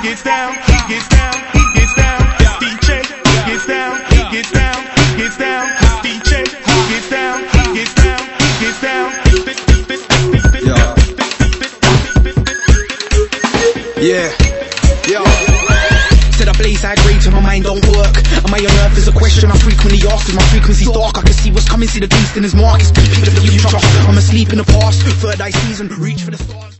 gets down, he gets down, he gets down. DJ, he gets down, he gets down, he gets down. DJ, he gets down, he gets down, he gets down. Yeah, yo. Said I blaze high grade till my mind don't work. Am I on earth is a question I frequently ask. Is my frequency's dark? I can see what's coming, see the beast in his mark. It's the future. I'm asleep in the past, third eye season, reach for the stars.